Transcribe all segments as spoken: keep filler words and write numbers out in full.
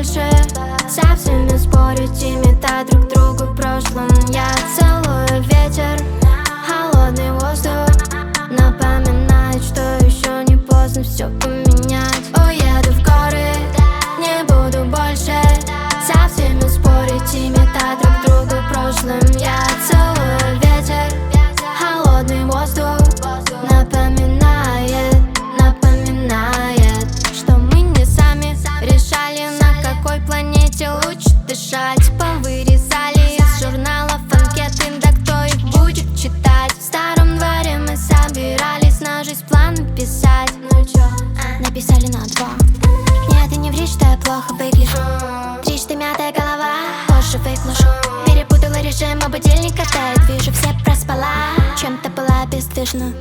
больше со всеми спорить и метать друг другу в прошлом. Я целую ветер, холодный воздух, напоминает, что еще не поздно все поменять. Уеду в горы, не буду больше со всеми спорить и метать друг другу в прошлом. Я целую ветер, холодный воздух, напоминает, напоминает, что мы не сами решали, на какой планете лучше дышать. Повырезали из журналов анкеты, да кто их будет читать? В старом дворе мы собирались на жизнь планы писать. Ну чё, написали на два. Нет, ты не ври, что я плохо выгляжу. Трижды мятая голова, позже выгляжу. Перепутала режим, а будильник катает. Вижу, все проспала, чем-то была бесстыжна.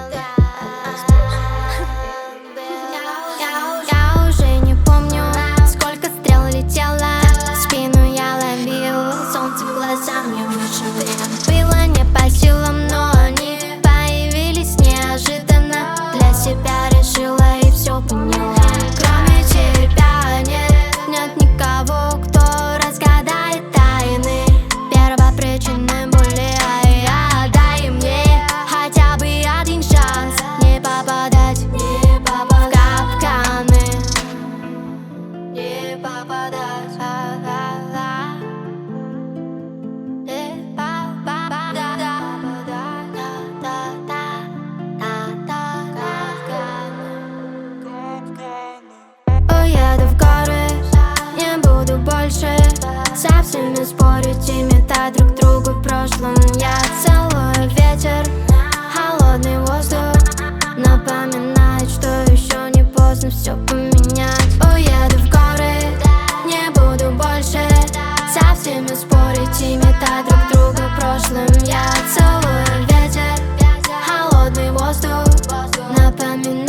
Я уже не помню, сколько стрел летело, спину я ловил, солнце в глаза мне выживет. Было не по силам, но они появились неожиданно. Для себя решила и все поняла. Кроме тебя нет, нет никого, кто разгадает тайны первопричины боли. А я дай мне хотя бы один шанс не попадать, не попадать в капканы, не попадать. Уеду в горы, не буду больше со всеми спорить и метать друг другу в прошлом. Я целую ветер, холодный воздух, напоминает, что еще не поздно все поменять. Уеду в горы, не буду больше со всеми спорить и метать друг друга в прошлом. Я целую ветер, холодный воздух, напоминает.